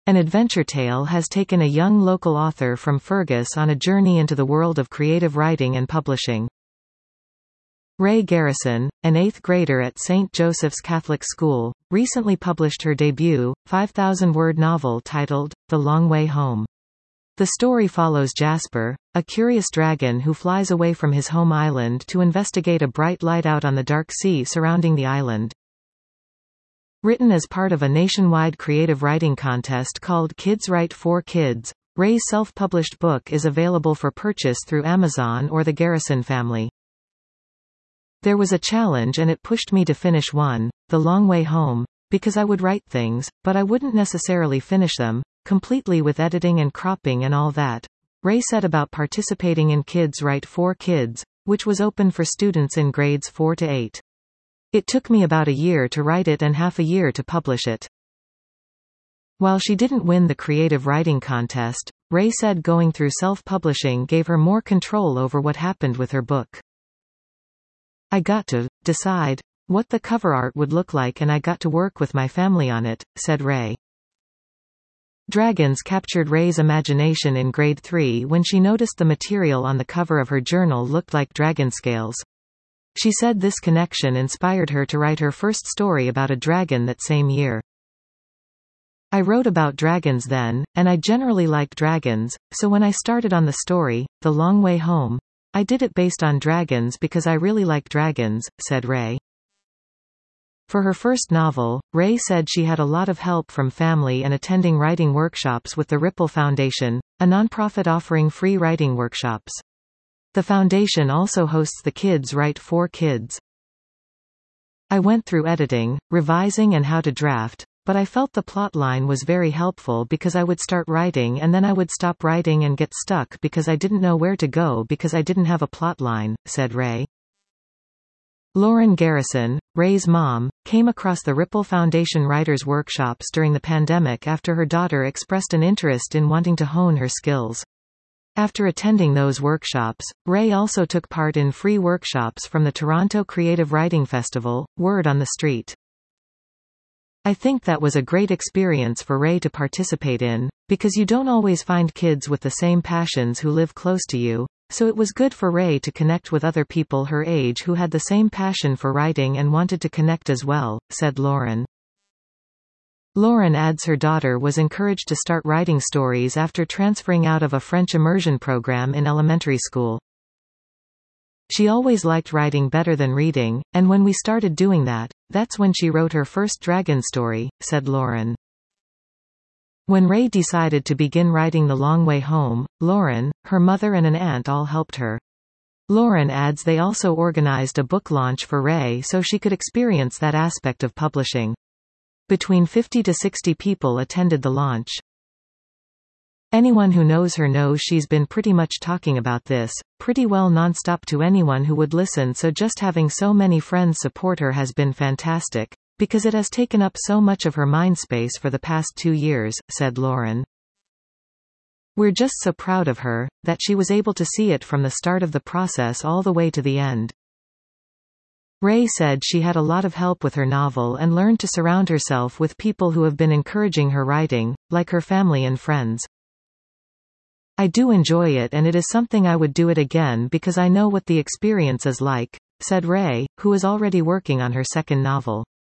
An adventure tale has taken a young local author from Fergus on a journey into the world of creative writing and publishing. Rae Garrison, an 8th grader at St. Joseph's Catholic School, recently published her debut, 5,000-word novel titled, The Long Way Home. The story follows Jasper, a curious dragon who flies away from his home island to investigate a bright light out on the dark sea surrounding the island. Written as part of a nationwide creative writing contest called Kids Write for Kids, Rae's self-published book is available for purchase through Amazon or the Garrison family. There was a challenge and it pushed me to finish one, The Long Way Home, because I would write things, but I wouldn't necessarily finish them, completely with editing and cropping and all that. Rae said about participating in Kids Write for Kids, which was open for students in grades 4 to 8. It took me about a year to write it and half a year to publish it. While she didn't win the creative writing contest, Rae said going through self-publishing gave her more control over what happened with her book. I got to decide what the cover art would look like and I got to work with my family on it, said Rae. Dragons captured Rae's imagination in grade 3 when she noticed the material on the cover of her journal looked like dragon scales. She said this connection inspired her to write her first story about a dragon that same year. I wrote about dragons then, and I generally like dragons, so when I started on the story, The Long Way Home, I did it based on dragons because I really like dragons, said Rae. For her first novel, Rae said she had a lot of help from family and attending writing workshops with the Ripple Foundation, a nonprofit offering free writing workshops. The foundation also hosts the Kids Write for Kids. I went through editing, revising and how to draft, but I felt the plotline was very helpful because I would start writing and then I would stop writing and get stuck because I didn't know where to go because I didn't have a plotline, said Rae. Lauren Garrison, Rae's mom, came across the Ripple Foundation Writers' Workshops during the pandemic after her daughter expressed an interest in wanting to hone her skills. After attending those workshops, Rae also took part in free workshops from the Toronto Creative Writing Festival, Word on the Street. I think that was a great experience for Rae to participate in, because you don't always find kids with the same passions who live close to you, so it was good for Rae to connect with other people her age who had the same passion for writing and wanted to connect as well, said Lauren. Lauren adds her daughter was encouraged to start writing stories after transferring out of a French immersion program in elementary school. She always liked writing better than reading, and when we started doing that, that's when she wrote her first dragon story, said Lauren. When Rae decided to begin writing The Long Way Home, Lauren, her mother and an aunt all helped her. Lauren adds they also organized a book launch for Rae so she could experience that aspect of publishing. Between 50 to 60 people attended the launch. Anyone who knows her knows she's been pretty much talking about this, pretty well nonstop to anyone who would listen, so just having so many friends support her has been fantastic, because it has taken up so much of her mind space for the past 2 years, said Lauren. We're just so proud of her, that she was able to see it from the start of the process all the way to the end. Rae said she had a lot of help with her novel and learned to surround herself with people who have been encouraging her writing, like her family and friends. I do enjoy it and it is something I would do it again because I know what the experience is like, said Rae, who is already working on her second novel.